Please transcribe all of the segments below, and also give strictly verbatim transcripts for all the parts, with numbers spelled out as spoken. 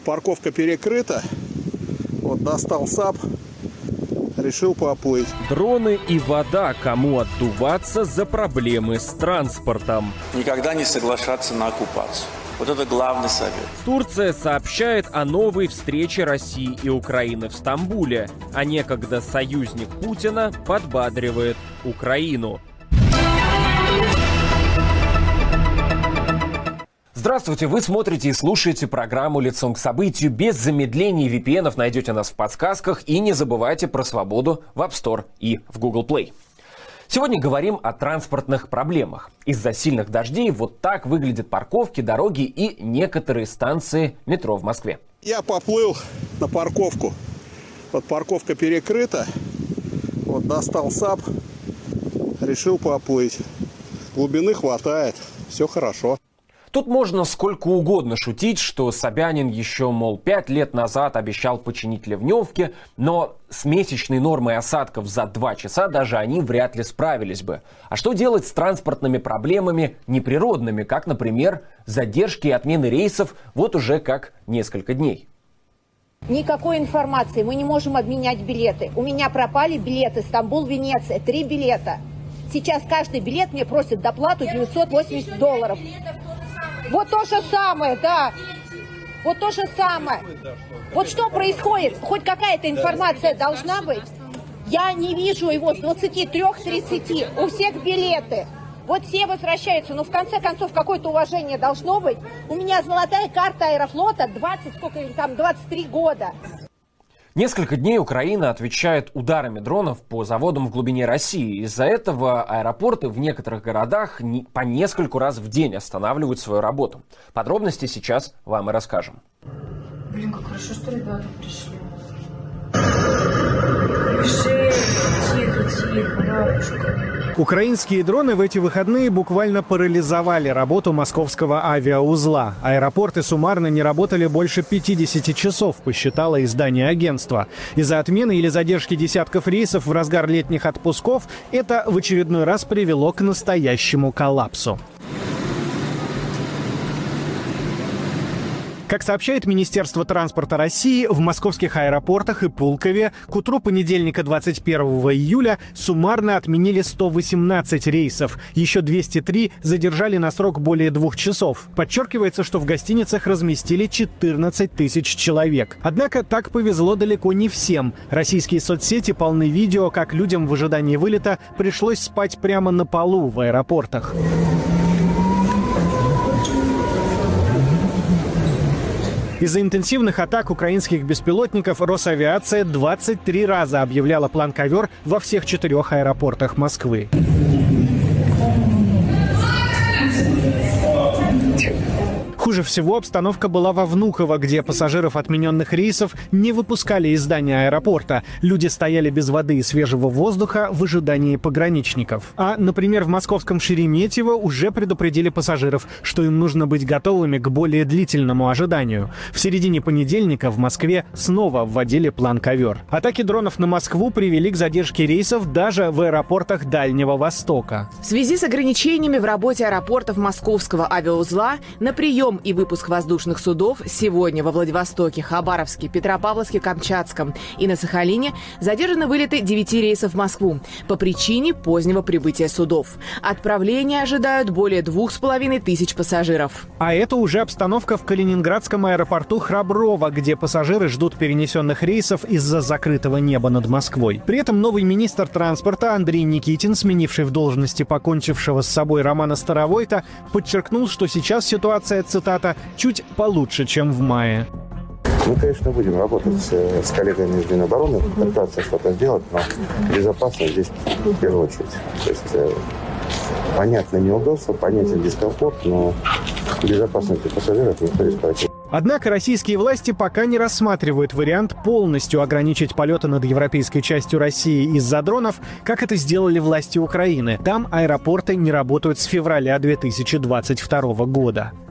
Парковка перекрыта. Вот достал САП, решил поплыть. Дроны и вода. Кому отдуваться за проблемы с транспортом? Никогда не соглашаться на оккупацию. Вот это главный совет. Турция сообщает о новой встрече России и Украины в Стамбуле, а некогда союзник Путина подбадривает Украину. Здравствуйте, вы смотрите и слушаете программу «Лицом к событию». Без замедлений ви пи эн-ов найдете нас в подсказках. И не забывайте про свободу в App Store и в Google Play. Сегодня говорим о транспортных проблемах. Из-за сильных дождей вот так выглядят парковки, дороги и некоторые станции метро в Москве. Я поплыл на парковку. Вот парковка перекрыта. Вот достал САП, решил поплыть. Глубины хватает, все хорошо. Тут можно сколько угодно шутить, что Собянин еще, мол, пять лет назад обещал починить ливневки, но с месячной нормой осадков за два часа даже они вряд ли справились бы. А что делать с транспортными проблемами неприродными, как, например, задержки и отмены рейсов вот уже как несколько дней? Никакой информации, мы не можем обменять билеты. У меня пропали билеты Стамбул-Венеция, три билета. Сейчас каждый билет мне просит доплату девятьсот восемьдесят долларов. Вот то же самое, да. Вот то же самое. Вот что происходит? Хоть какая-то информация должна быть. Я не вижу его с двадцати трёх тридцати. У всех билеты. Вот все возвращаются. Но в конце концов какое-то уважение должно быть. У меня золотая карта Аэрофлота двадцать, сколько там, двадцать три года. Несколько дней Украина отвечает ударами дронов по заводам в глубине России. Из-за этого аэропорты в некоторых городах не, по нескольку раз в день останавливают свою работу. Подробности сейчас вам и расскажем. Блин, как хорошо, что ребята пришли. Пиши, тихо, тихо, бабушка. Украинские дроны в эти выходные буквально парализовали работу московского авиаузла. Аэропорты суммарно не работали больше пятидесяти часов, посчитало издание агентства. Из-за отмены или задержки десятков рейсов в разгар летних отпусков это в очередной раз привело к настоящему коллапсу. Как сообщает Министерство транспорта России, в московских аэропортах и Пулкове к утру понедельника двадцать первого июля суммарно отменили сто восемнадцать рейсов. Еще двести три задержали на срок более двух часов. Подчеркивается, что в гостиницах разместили четырнадцать тысяч человек. Однако так повезло далеко не всем. Российские соцсети полны видео, как людям в ожидании вылета пришлось спать прямо на полу в аэропортах. Из-за интенсивных атак украинских беспилотников Росавиация двадцать три раза объявляла план «Ковер» во всех четырех аэропортах Москвы. Хуже всего обстановка была во Внуково, где пассажиров отмененных рейсов не выпускали из здания аэропорта. Люди стояли без воды и свежего воздуха в ожидании пограничников. А, например, в московском Шереметьево уже предупредили пассажиров, что им нужно быть готовыми к более длительному ожиданию. В середине понедельника в Москве снова вводили план «Ковер». Атаки дронов на Москву привели к задержке рейсов даже в аэропортах Дальнего Востока. В связи с ограничениями в работе аэропортов московского авиаузла на прием и выпуск воздушных судов сегодня во Владивостоке, Хабаровске, Петропавловске, Камчатском и на Сахалине задержаны вылеты девяти рейсов в Москву по причине позднего прибытия судов. Отправления ожидают более двух с половиной тысяч пассажиров. А это уже обстановка в Калининградском аэропорту Храброво, где пассажиры ждут перенесенных рейсов из-за закрытого неба над Москвой. При этом новый министр транспорта Андрей Никитин, сменивший в должности покончившего с собой Романа Старовойта, подчеркнул, что сейчас ситуация, цитата, чуть получше, чем в мае. Мы, конечно, будем работать с, с коллегами из Минобороны, пытаться что-то сделать, но безопасность здесь в первую очередь. То есть э, понятно неудобство, понятен дискомфорт, но безопасности пассажиров никто не спрашивает. Однако российские власти пока не рассматривают вариант полностью ограничить полеты над европейской частью России из-за дронов, как это сделали власти Украины. Там аэропорты не работают с февраля две тысячи двадцать второго года.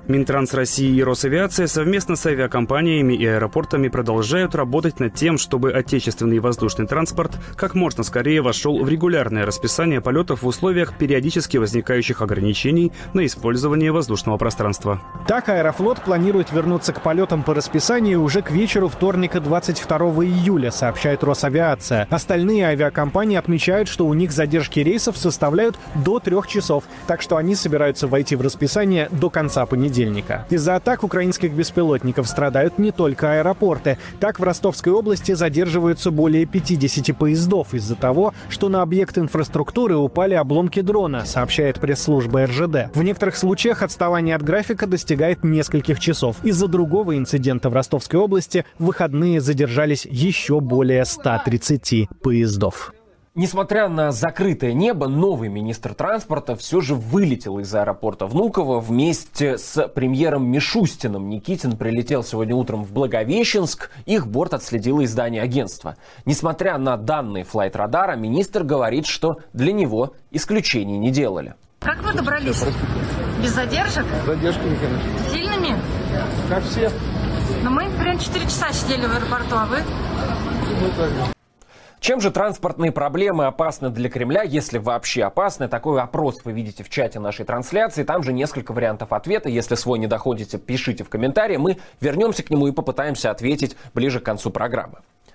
Минтранс России и Росавиация совместно с авиакомпаниями и аэропортами продолжают работать над тем, чтобы отечественный воздушный транспорт как можно скорее вошел в регулярное расписание полетов в условиях периодически возникающих ограничений на использование воздушного пространства. Так, Аэрофлот планирует вернуться к полетам по расписанию уже к вечеру вторника двадцать второго июля, сообщает Росавиация. Остальные авиакомпании отмечают, что у них задержки рейсов составляют до трех часов, так что они собираются войти в расписание до конца понедельника. Из-за атак украинских беспилотников страдают не только аэропорты. Так, в Ростовской области задерживаются более пятидесяти поездов из-за того, что на объект инфраструктуры упали обломки дрона, сообщает пресс-служба эр жэ дэ. В некоторых случаях отставание от графика достигает нескольких часов. Из-за другого инцидента в Ростовской области в выходные задержались еще более ста тридцати поездов. Несмотря на закрытое небо, новый министр транспорта все же вылетел из аэропорта Внуково вместе с премьером Мишустиным. Никитин прилетел сегодня утром в Благовещенск. Их борт отследило издание агентства. Несмотря на данные флайт-радара, министр говорит, что для него исключений не делали. Как вы добрались? Без задержек? Задержками, конечно. Сильными? Как все. Но мы прям четыре часа сидели в аэропорту, а вы? Ну, так. Чем же транспортные проблемы опасны для Кремля, если вообще опасны? Такой опрос вы видите в чате нашей трансляции. Там же несколько вариантов ответа. Если свой не доходите, пишите в комментарии. Мы вернемся к нему и попытаемся ответить ближе к концу программы.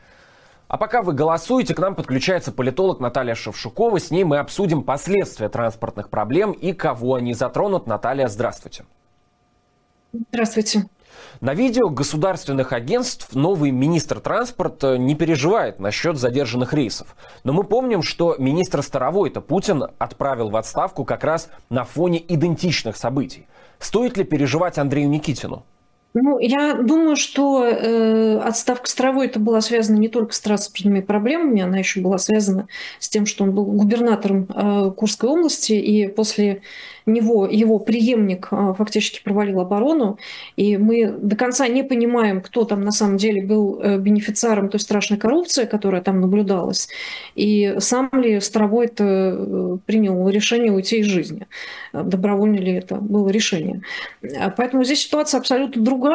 А пока вы голосуете, к нам подключается политолог Наталья Шевшукова. С ней мы обсудим последствия транспортных проблем и кого они затронут. Наталья, здравствуйте. Здравствуйте. На видео государственных агентств новый министр транспорта не переживает насчет задержанных рейсов. Но мы помним, что министра Старовойта Путин отправил в отставку как раз на фоне идентичных событий. Стоит ли переживать Андрею Никитину? Ну, я думаю, что э, отставка Старовойта была связана не только с транспортными проблемами, она еще была связана с тем, что он был губернатором э, Курской области, и после него его преемник э, фактически провалил оборону, и мы до конца не понимаем, кто там на самом деле был э, бенефициаром той страшной коррупции, которая там наблюдалась, и сам ли Старовойт э, принял решение уйти из жизни, добровольно ли это было решение. Поэтому здесь ситуация абсолютно другая.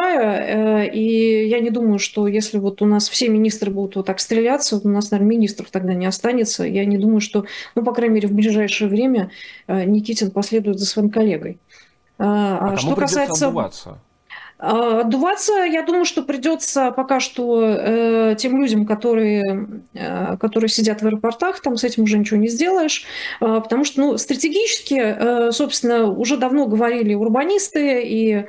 И я не думаю, что если вот у нас все министры будут вот так стреляться, у нас, наверное, министров тогда не останется. Я не думаю, что, ну, по крайней мере, в ближайшее время Никитин последует за своим коллегой. А, а что касается... отдуваться? Отдуваться, я думаю, что придется пока что э, тем людям, которые, э, которые сидят в аэропортах, там с этим уже ничего не сделаешь, э, потому что, ну, стратегически, э, собственно, уже давно говорили урбанисты и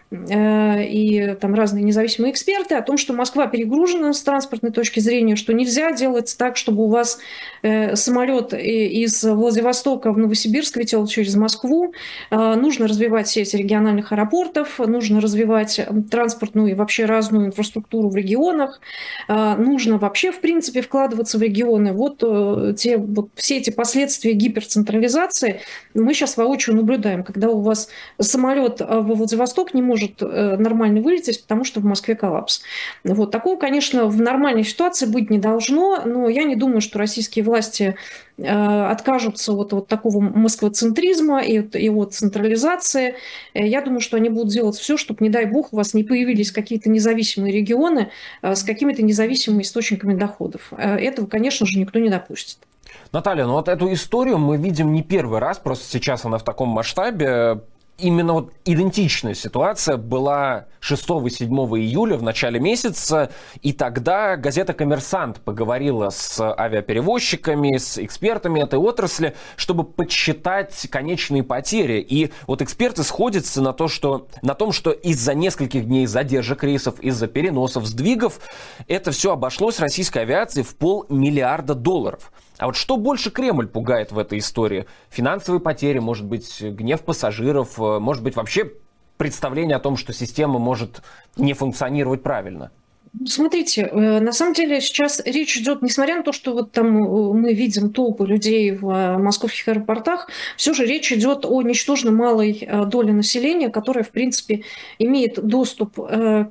и там разные независимые эксперты о том, что Москва перегружена с транспортной точки зрения, что нельзя делать так, чтобы у вас э, самолет из Владивостока в Новосибирск летел через Москву. Э, нужно развивать сеть региональных аэропортов, нужно развивать транспортную и вообще разную инфраструктуру в регионах, э, нужно вообще, в принципе, вкладываться в регионы. Вот, э, те, вот все эти последствия гиперцентрализации мы сейчас воочию наблюдаем, когда у вас самолет во Владивосток не может может нормально вылететь, потому что в Москве коллапс. Вот. Такого, конечно, в нормальной ситуации быть не должно, но я не думаю, что российские власти э, откажутся от вот такого москвоцентризма и от, и от централизации. Я думаю, что они будут делать все, чтобы, не дай бог, у вас не появились какие-то независимые регионы э, с какими-то независимыми источниками доходов. Э, этого, конечно же, никто не допустит. Наталья, ну вот эту историю мы видим не первый раз, просто сейчас она в таком масштабе. Именно вот идентичная ситуация была шестого-седьмого июля в начале месяца, и тогда газета «Коммерсант» поговорила с авиаперевозчиками, с экспертами этой отрасли, чтобы подсчитать конечные потери. И вот эксперты сходятся на, то, что, на том, что из-за нескольких дней задержек рейсов, из-за переносов, сдвигов, это все обошлось российской авиации в полмиллиарда долларов. А вот что больше Кремль пугает в этой истории? Финансовые потери, может быть, гнев пассажиров, может быть, вообще представление о том, что система может не функционировать правильно? Смотрите, на самом деле сейчас речь идет, несмотря на то, что вот там мы видим толпы людей в московских аэропортах, все же речь идет о ничтожно малой доле населения, которая, в принципе, имеет доступ к,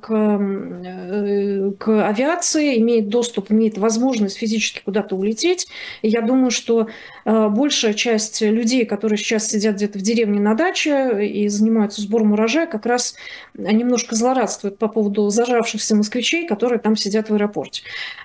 к авиации, имеет доступ, имеет возможность физически куда-то улететь. И я думаю, что большая часть людей, которые сейчас сидят где-то в деревне на даче и занимаются сбором урожая, как раз немножко злорадствуют по поводу зажравшихся москвичей, которые там сидят в аэропорте.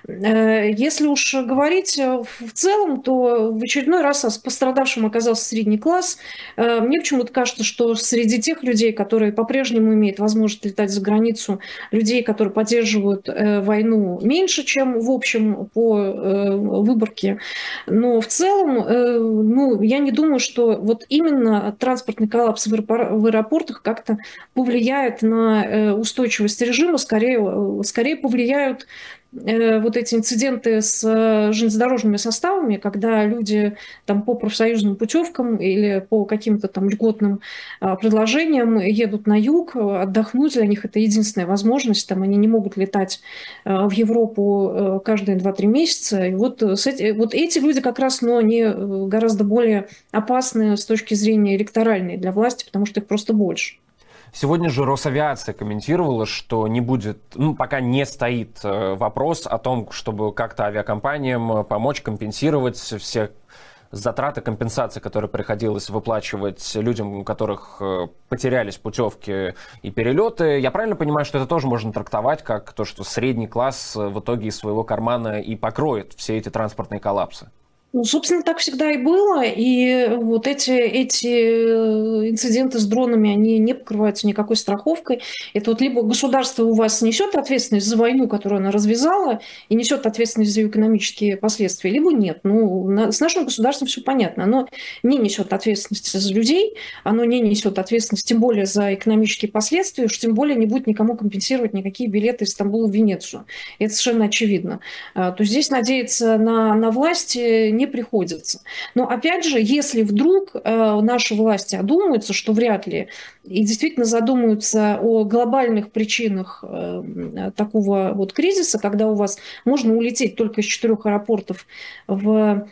Если уж говорить в целом, то в очередной раз пострадавшим оказался средний класс. Мне почему-то кажется, что среди тех людей, которые по-прежнему имеют возможность летать за границу, людей, которые поддерживают войну, меньше, чем в общем по выборке. Но в целом, ну, я не думаю, что вот именно транспортный коллапс в аэропортах как-то повлияет на устойчивость режима, скорее, скорее повлияют вот эти инциденты с железнодорожными составами, когда люди там по профсоюзным путевкам или по каким-то там льготным предложениям едут на юг отдохнуть, для них это единственная возможность, там они не могут летать в Европу каждые два-три месяца. И вот, с эти, вот эти люди как раз, но они гораздо более опасны с точки зрения электоральной для власти, потому что их просто больше. Сегодня же Росавиация комментировала, что не будет, ну, пока не стоит вопрос о том, чтобы как-то авиакомпаниям помочь компенсировать все затраты компенсации, которые приходилось выплачивать людям, у которых потерялись путевки и перелеты. Я правильно понимаю, что это тоже можно трактовать как то, что средний класс в итоге из своего кармана и покроет все эти транспортные коллапсы? Ну, собственно, так всегда и было, и вот эти, эти инциденты с дронами, они не покрываются никакой страховкой. Это вот либо государство у вас несет ответственность за войну, которую она развязала, и несет ответственность за ее экономические последствия, либо нет. Ну, на, с нашим государством все понятно. Оно не несет ответственности за людей, оно не несет ответственности, тем более за экономические последствия, уж тем более не будет никому компенсировать никакие билеты из Стамбула в Венецию. Это совершенно очевидно. То есть здесь надеяться на, на власти не приходится. Но опять же, если вдруг э, наши власти одумаются, что вряд ли, и действительно задумаются о глобальных причинах э, такого вот кризиса, когда у вас можно улететь только из четырех аэропортов в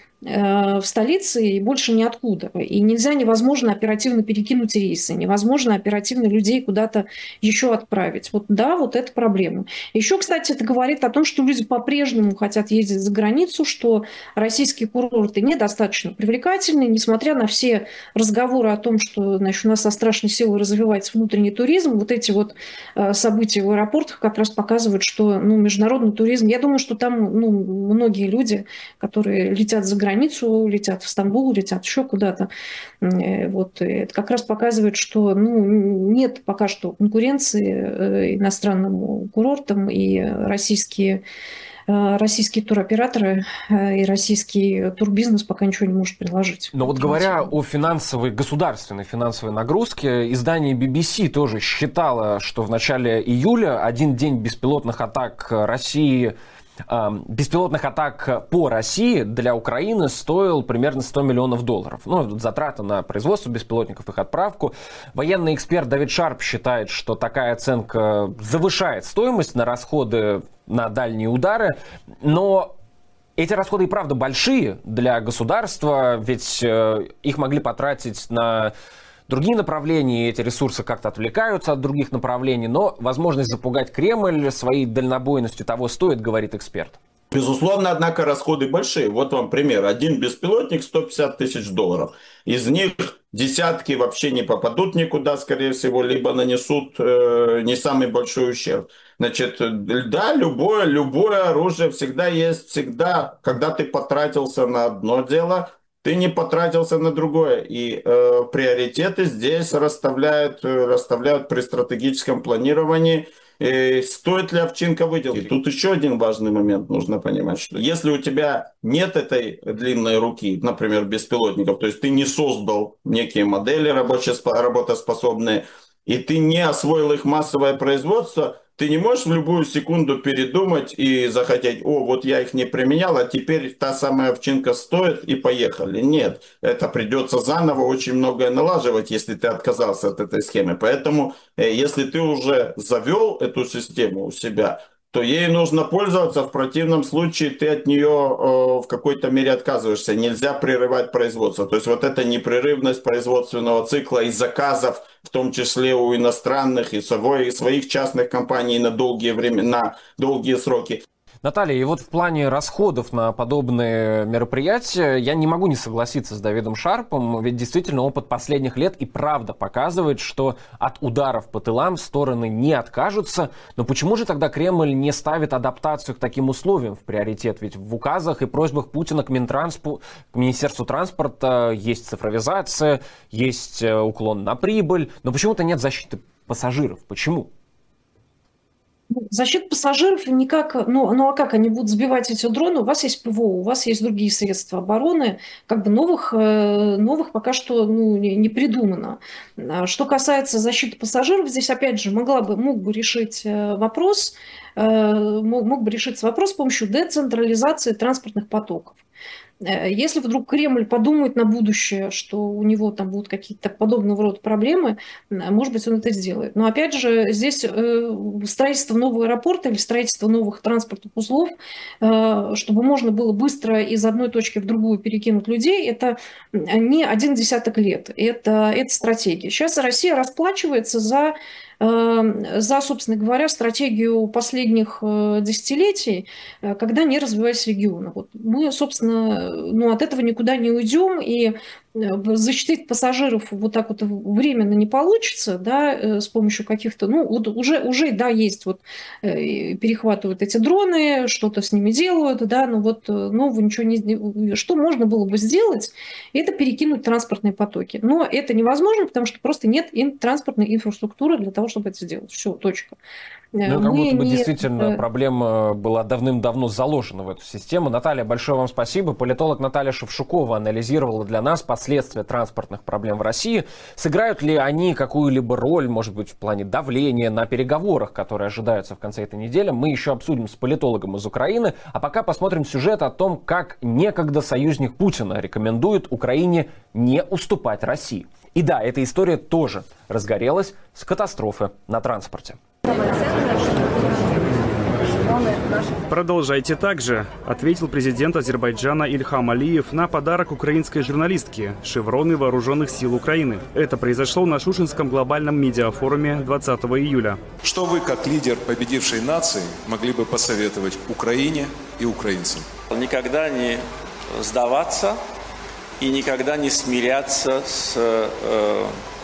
в столице и больше ниоткуда. И нельзя, невозможно оперативно перекинуть рейсы, невозможно оперативно людей куда-то еще отправить. Вот да, вот это проблема. Еще, кстати, это говорит о том, что люди по-прежнему хотят ездить за границу, что российские курорты недостаточно привлекательны, несмотря на все разговоры о том, что, значит, у нас со страшной силой развивается внутренний туризм. Вот эти вот события в аэропортах как раз показывают, что, ну, международный туризм, я думаю, что там, ну, многие люди, которые летят за границу, границу, летят в Стамбул, летят еще куда-то. Вот. Это как раз показывает, что, ну, нет пока что конкуренции иностранным курортам, и российские, российские туроператоры и российский турбизнес пока ничего не может предложить. Но вот говоря о финансовой, государственной финансовой нагрузке, издание би би си тоже считало, что в начале июля один день беспилотных атак России беспилотных атак по России для Украины стоил примерно сто миллионов долларов. Ну, затраты на производство беспилотников, их отправку. Военный эксперт Давид Шарп считает, что такая оценка завышает стоимость на расходы на дальние удары, но эти расходы и правда большие для государства, ведь их могли потратить на другие направления, эти ресурсы как-то отвлекаются от других направлений, но возможность запугать Кремль своей дальнобойностью того стоит, говорит эксперт. Безусловно, однако, расходы большие. Вот вам пример. Один беспилотник сто пятьдесят тысяч долларов. Из них десятки вообще не попадут никуда, скорее всего, либо нанесут э, не самый большой ущерб. Значит, да, любое, любое оружие всегда есть, всегда, когда ты потратился на одно дело, ты не потратился на другое. И э, приоритеты здесь расставляют, расставляют при стратегическом планировании. И стоит ли овчинка выделки? Тут еще один важный момент нужно понимать, что если у тебя нет этой длинной руки, например, беспилотников, то есть ты не создал некие модели работоспособные, и ты не освоил их массовое производство, ты не можешь в любую секунду передумать и захотеть: о, вот я их не применял, а теперь та самая овчинка стоит, и поехали. Нет, это придется заново очень многое налаживать, если ты отказался от этой схемы. Поэтому, если ты уже завел эту систему у себя, то ей нужно пользоваться, в противном случае ты от нее э, в какой-то мере отказываешься. Нельзя прерывать производство. То есть вот эта непрерывность производственного цикла и заказов, в том числе у иностранных и своих частных компаний на долгие время, на долгие сроки. Наталья, и вот в плане расходов на подобные мероприятия я не могу не согласиться с Давидом Шарпом, ведь действительно опыт последних лет и правда показывает, что от ударов по тылам стороны не откажутся. Но почему же тогда Кремль не ставит адаптацию к таким условиям в приоритет? Ведь в указах и просьбах Путина к Минтранспу, к Министерству транспорта есть цифровизация, есть уклон на прибыль, но почему-то нет защиты пассажиров. Почему? Защита пассажиров никак, ну, ну а как они будут сбивать эти дроны? У вас есть ПВО, у вас есть другие средства обороны, как бы новых, новых пока что ну, не, не придумано. Что касается защиты пассажиров, здесь опять же могла бы, мог бы решить вопрос, мог, мог бы решиться вопрос с помощью децентрализации транспортных потоков. Если вдруг Кремль подумает на будущее, что у него там будут какие-то подобного рода проблемы, может быть, он это сделает. Но опять же, здесь строительство нового аэропорта или строительство новых транспортных узлов, чтобы можно было быстро из одной точки в другую перекинуть людей, это не один десяток лет. Это, это стратегия. Сейчас Россия расплачивается за за, собственно говоря, стратегию последних десятилетий, когда не развивались регионы. Вот мы, собственно, ну, от этого никуда не уйдем, и защитить пассажиров вот так вот временно не получится, да, с помощью каких-то, ну, вот уже, уже, да, есть, вот, перехватывают эти дроны, что-то с ними делают, да, но вот нового ничего не... Что можно было бы сделать, это перекинуть транспортные потоки. Но это невозможно, потому что просто нет транспортной инфраструктуры для того, чтобы это сделать. Все, точка. Ну, как будто бы не... действительно проблема была давным-давно заложена в эту систему. Наталья, большое вам спасибо. Политолог Наталья Шевшукова анализировала для нас последствия транспортных проблем в России. Сыграют ли они какую-либо роль, может быть, в плане давления на переговорах, которые ожидаются в конце этой недели, мы еще обсудим с политологом из Украины. А пока посмотрим сюжет о том, как некогда союзник Путина рекомендует Украине не уступать России. И да, эта история тоже разгорелась с катастрофы на транспорте. Продолжайте так же, ответил президент Азербайджана Ильхам Алиев на подарок украинской журналистке – шевроны вооруженных сил Украины. Это произошло на Шушинском глобальном медиафоруме двадцатого июля. Что вы, как лидер победившей нации, могли бы посоветовать Украине и украинцам? Никогда не сдаваться и никогда не смиряться с э,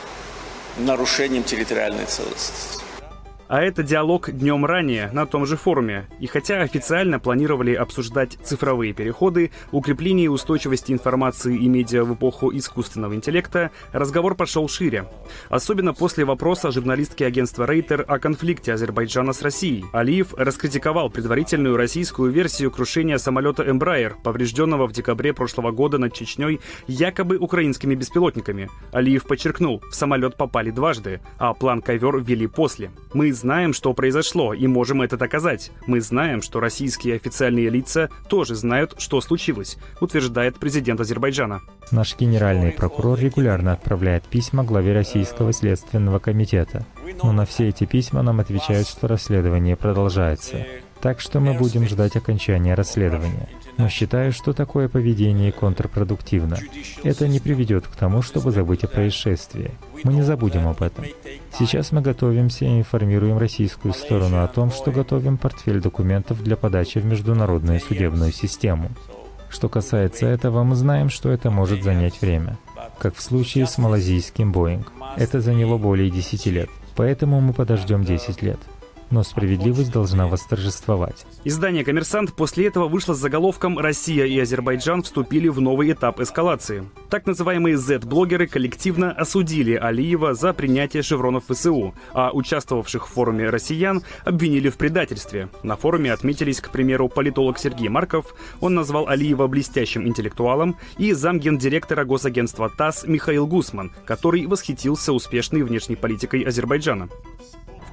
нарушением территориальной целостности. А это диалог днем ранее на том же форуме. И хотя официально планировали обсуждать цифровые переходы, укрепление устойчивости информации и медиа в эпоху искусственного интеллекта, разговор пошел шире. Особенно после вопроса журналистки агентства Рейтер о конфликте Азербайджана с Россией. Алиев раскритиковал предварительную российскую версию крушения самолета Embraer, поврежденного в декабре прошлого года над Чечней якобы украинскими беспилотниками. Алиев подчеркнул, в самолет попали дважды, а план «Ковер» ввели после. Мы знаем, что произошло, и можем это доказать. Мы знаем, что российские официальные лица тоже знают, что случилось, утверждает президент Азербайджана. Наш генеральный прокурор регулярно отправляет письма главе Российского следственного комитета. Но на все эти письма нам отвечают, что расследование продолжается. Так что мы будем ждать окончания расследования. Но считаю, что такое поведение контрпродуктивно. Это не приведет к тому, чтобы забыть о происшествии. Мы не забудем об этом. Сейчас мы готовимся и информируем российскую сторону о том, что готовим портфель документов для подачи в международную судебную систему. Что касается этого, мы знаем, что это может занять время. Как в случае с малазийским Боинг. Это заняло более десяти лет. Поэтому мы подождем десять лет. Но справедливость должна восторжествовать. Издание «Коммерсант» после этого вышло с заголовком «Россия и Азербайджан вступили в новый этап эскалации». Так называемые зет-блогеры коллективно осудили Алиева за принятие шевронов ВСУ, а участвовавших в форуме россиян обвинили в предательстве. На форуме отметились, к примеру, политолог Сергей Марков, он назвал Алиева блестящим интеллектуалом, и замгендиректора госагентства ТАСС Михаил Гусман, который восхитился успешной внешней политикой Азербайджана. В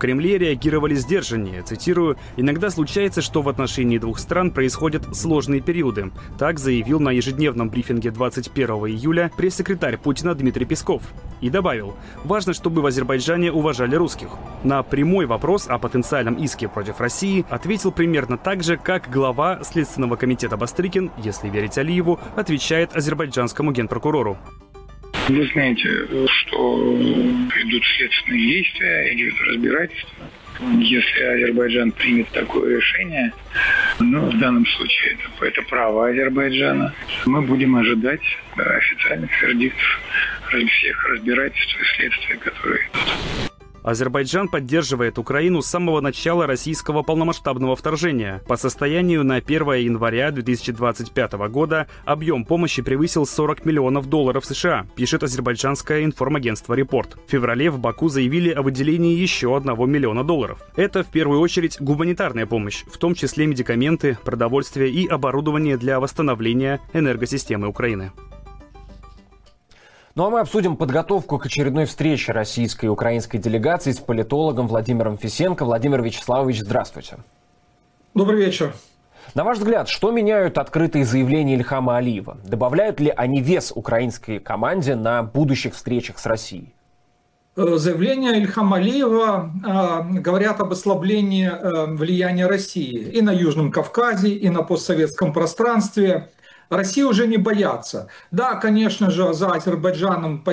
Кремле реагировали сдержаннее. Цитирую: «Иногда случается, что в отношении двух стран происходят сложные периоды». Так заявил на ежедневном брифинге двадцать первого июля пресс-секретарь Путина Дмитрий Песков. И добавил: «Важно, чтобы в Азербайджане уважали русских». На прямой вопрос о потенциальном иске против России ответил примерно так же, как глава Следственного комитета Бастрыкин, если верить Алиеву, отвечает азербайджанскому генпрокурору. Вы знаете, что идут следственные действия, идет разбирательство. Если Азербайджан примет такое решение, ну, в данном случае это, это право Азербайджана, мы будем ожидать официальных вердиктов всех разбирательств и следствий, которые идут. Азербайджан поддерживает Украину с самого начала российского полномасштабного вторжения. По состоянию на первое января две тысячи двадцать пятого года объем помощи превысил сорок миллионов долларов США, пишет азербайджанское информагентство «Репорт». В феврале в Баку заявили о выделении еще одного миллиона долларов. Это в первую очередь гуманитарная помощь, в том числе медикаменты, продовольствие и оборудование для восстановления энергосистемы Украины. Ну а мы обсудим подготовку к очередной встрече российской и украинской делегации с политологом Владимиром Фисенко. Владимир Вячеславович, здравствуйте. Добрый вечер. На ваш взгляд, что меняют открытые заявления Ильхама Алиева? Добавляют ли они вес украинской команде на будущих встречах с Россией? Заявления Ильхама Алиева э, говорят об ослаблении э, влияния России и на Южном Кавказе, и на постсоветском пространстве. России уже не боятся. Да, конечно же, за Азербайджаном,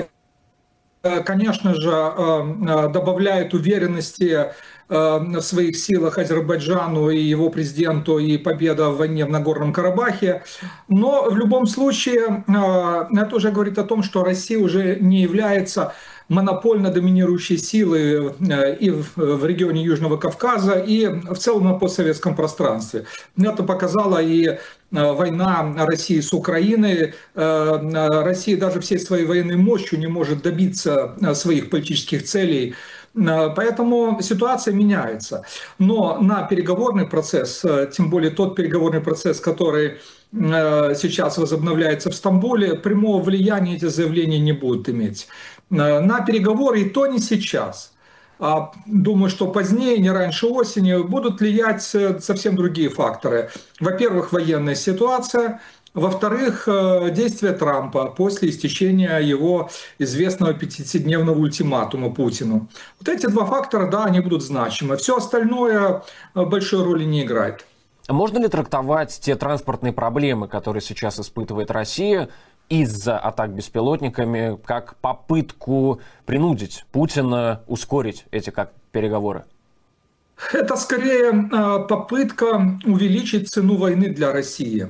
конечно же, добавляет уверенности в своих силах Азербайджану и его президенту и победа в войне в Нагорном Карабахе. Но в любом случае это уже говорит о том, что Россия уже не является монопольно доминирующей силой и в регионе Южного Кавказа, и в целом на постсоветском пространстве. Это показала и война России с Украиной. Россия даже всей своей военной мощью не может добиться своих политических целей. Поэтому ситуация меняется. Но на переговорный процесс, тем более тот переговорный процесс, который сейчас возобновляется в Стамбуле, прямого влияния эти заявления не будут иметь. На переговоры, и то не сейчас. Думаю, что позднее, не раньше осени, будут влиять совсем другие факторы. Во-первых, военная ситуация. Во-вторых, действия Трампа после истечения его известного пятидесятидневного ультиматума Путину. Вот эти два фактора, да, они будут значимы. Все остальное большой роли не играет. Можно ли трактовать те транспортные проблемы, которые сейчас испытывает Россия из-за атак беспилотниками, как попытку принудить Путина ускорить эти как переговоры? Это скорее попытка увеличить цену войны для России,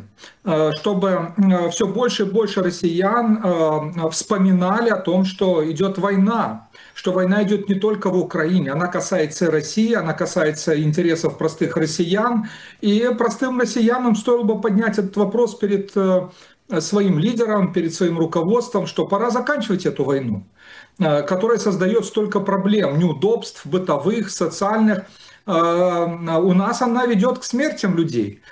чтобы все больше и больше россиян вспоминали о том, что идет война, что война идет не только в Украине, она касается и России, она касается интересов простых россиян, и простым россиянам стоило бы поднять этот вопрос перед своим лидером, перед своим руководством, что пора заканчивать эту войну, которая создает столько проблем, неудобств бытовых, социальных. У нас она ведет к смертям людей.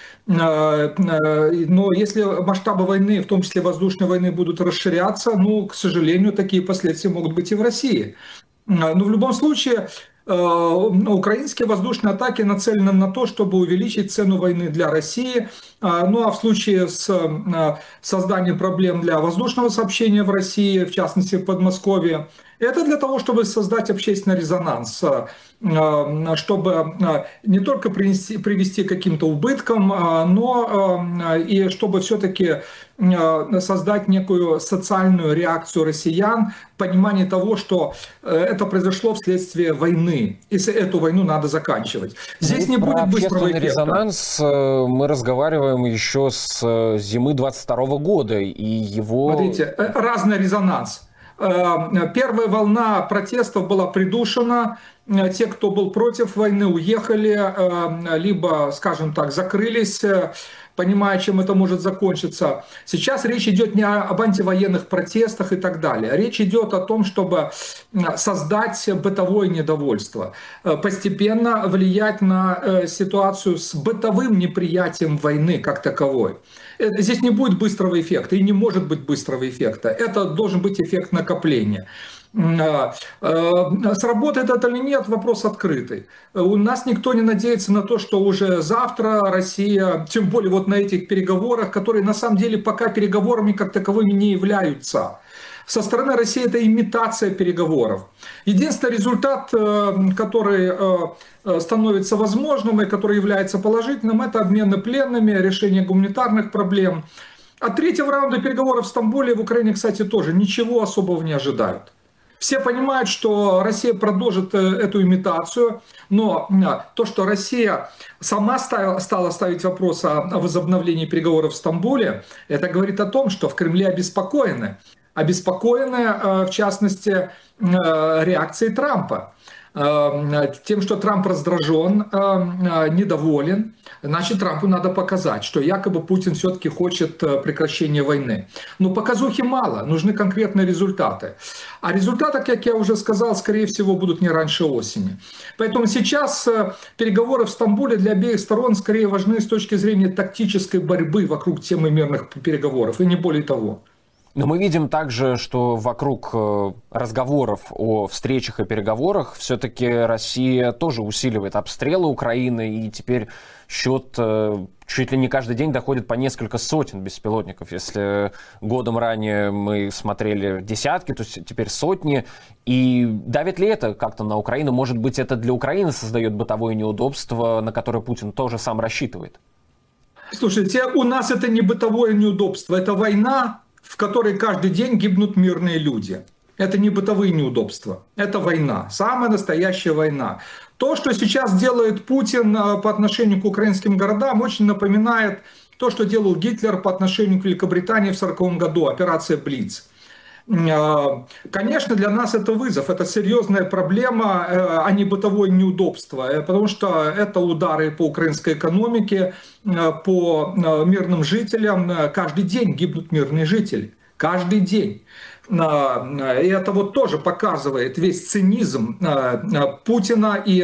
Но если масштабы войны, в том числе воздушной войны, будут расширяться, ну, к сожалению, такие последствия могут быть и в России. Но в любом случае, украинские воздушные атаки нацелены на то, чтобы увеличить цену войны для России. Ну а в случае с созданием проблем для воздушного сообщения в России, в частности в Подмосковье, это для того, чтобы создать общественный резонанс, чтобы не только принести, привести к каким-то убыткам, но и чтобы все-таки создать некую социальную реакцию россиян, понимание того, что это произошло вследствие войны, и эту войну надо заканчивать. Здесь ну, не будет быстрого эффекта. Резонанс мы разговариваем еще с зимы двадцать второго года, и его... Смотрите, разный резонанс. Первая волна протестов была придушена, те, кто был против войны, уехали, либо, скажем так, закрылись, понимая, чем это может закончиться. Сейчас речь идет не об антивоенных протестах и так далее. Речь идет о том, чтобы создать бытовое недовольство, постепенно влиять на ситуацию с бытовым неприятием войны как таковой. Здесь не будет быстрого эффекта и не может быть быстрого эффекта. Это должен быть эффект накопления. Сработает это или нет, вопрос открытый. У нас никто не надеется на то, что уже завтра Россия, тем более вот на этих переговорах, которые на самом деле пока переговорами как таковыми не являются. Со стороны России это имитация переговоров. Единственный результат, который становится возможным и который является положительным, это обмены пленными, решение гуманитарных проблем. От третьего раунда переговоров в Стамбуле в Украине, кстати, тоже ничего особого не ожидают. Все понимают, что Россия продолжит эту имитацию, но то, что Россия сама стала ставить вопрос о возобновлении переговоров в Стамбуле, это говорит о том, что в Кремле обеспокоены. Обеспокоены, в частности, реакцией Трампа. Тем, что Трамп раздражен, недоволен, значит, Трампу надо показать, что якобы Путин все-таки хочет прекращения войны. Но показухи мало, нужны конкретные результаты. А результаты, как я уже сказал, скорее всего, будут не раньше осени. Поэтому сейчас переговоры в Стамбуле для обеих сторон скорее важны с точки зрения тактической борьбы вокруг темы мирных переговоров, и не более того. Но мы видим также, что вокруг разговоров о встречах и переговорах все-таки Россия тоже усиливает обстрелы Украины, и теперь счет чуть ли не каждый день доходит по несколько сотен беспилотников. Если годом ранее мы смотрели десятки, то теперь сотни. И давит ли это как-то на Украину? Может быть, это для Украины создает бытовое неудобство, на которое Путин тоже сам рассчитывает? Слушайте, у нас это не бытовое неудобство, это война, в которой каждый день гибнут мирные люди. Это не бытовые неудобства, это война, самая настоящая война. То, что сейчас делает Путин по отношению к украинским городам, очень напоминает то, что делал Гитлер по отношению к Великобритании в сороковом году, операция «Блиц». Конечно, для нас это вызов, это серьезная проблема, а не бытовое неудобство, потому что это удары по украинской экономике, по мирным жителям. Каждый день гибнут мирные жители, каждый день. И это вот тоже показывает весь цинизм Путина и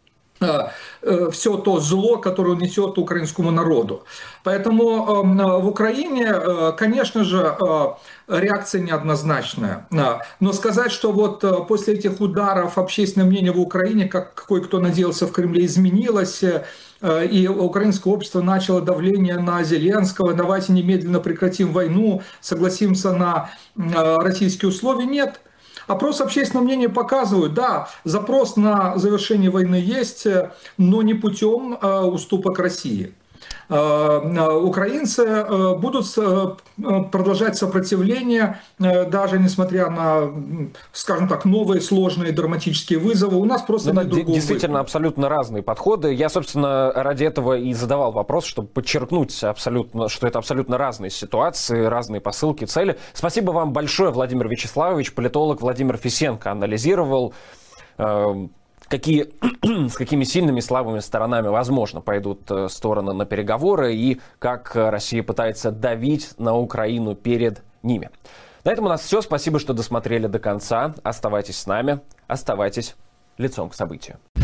все то зло, которое он несет украинскому народу. Поэтому в Украине, конечно же, реакция неоднозначная. Но сказать, что вот после этих ударов общественное мнение в Украине, как кое-кто надеялся в Кремле, изменилось, и украинское общество начало давление на Зеленского, давайте немедленно прекратим войну, согласимся на российские условия, нет. Опрос общественного мнения показывают, да, запрос на завершение войны есть, но не путем уступок России. Украинцы будут продолжать сопротивление, даже несмотря на, скажем так, новые сложные драматические вызовы. У нас просто ну, нет да, другого действительно выбора. Абсолютно разные подходы. Я, собственно, ради этого и задавал вопрос, чтобы подчеркнуть, абсолютно, что это абсолютно разные ситуации, разные посылки, цели. Спасибо вам большое, Владимир Вячеславович. Политолог Владимир Фисенко анализировал, э, какие, с какими сильными и слабыми сторонами, возможно, пойдут стороны на переговоры и как Россия пытается давить на Украину перед ними. На этом у нас все. Спасибо, что досмотрели до конца. Оставайтесь с нами, оставайтесь лицом к событию.